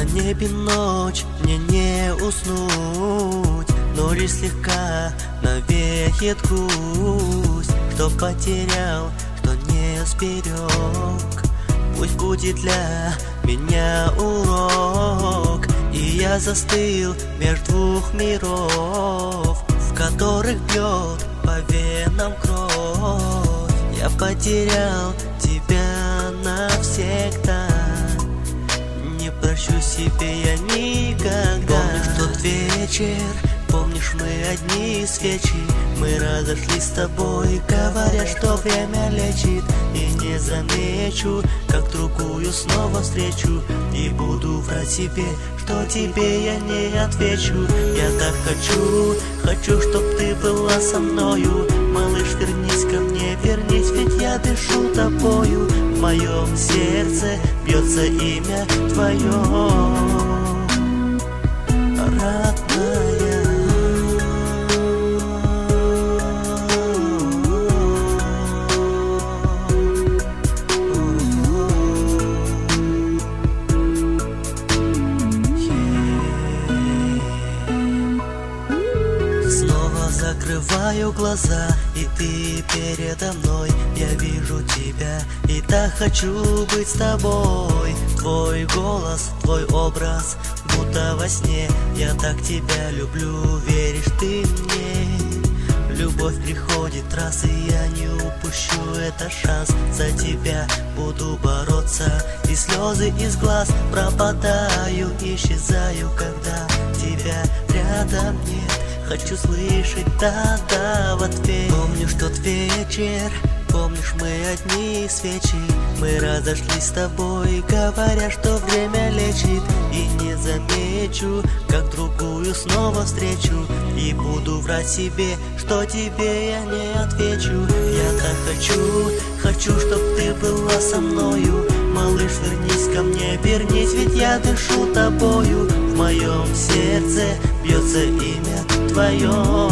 На небе ночь, мне не уснуть, но лишь слегка навеет грусть. Что потерял, что не сберег, пусть будет для меня урок. И я застыл между двух миров, в которых бьет по венам кровь. Я потерял тебя навсегда, не прощу себе я никогда. Помнишь тот вечер, помнишь мы одни свечи, мы разошлись с тобой, говоря, что время лечит. И не замечу, как другую снова встречу, и буду врать себе, что тебе я не отвечу. Я так хочу, чтоб ты была со мною. Малыш, вернись ко мне, вернись, ведь я дышу тобою. В моем сердце бьется имя твое, родная. Закрываю глаза, и ты передо мной. Я вижу тебя, и так хочу быть с тобой. Твой голос, твой образ, будто во сне. Я так тебя люблю, веришь ты мне? Любовь приходит раз, и я не упущу этот шанс. За тебя буду бороться, и слезы из глаз пропадаю, исчезаю, когда тебя рядом нет. Хочу слышать да-да в ответ. Помнишь тот вечер, помнишь мы одни свечи, мы разошлись с тобой, говоря, что время лечит. И не замечу, как другую снова встречу, и буду врать себе, что тебе я не отвечу. Я так хочу, чтоб ты была со мною. Малыш, вернись ко мне, вернись, ведь я дышу тобою. В моем сердце бьется имя твое,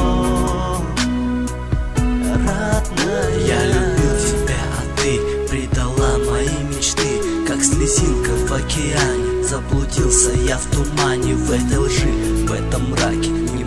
родная. Я любил тебя, а ты предала мои мечты, как слезинка в океане. Заблудился я в тумане, в этой лжи, в этом мраке. Не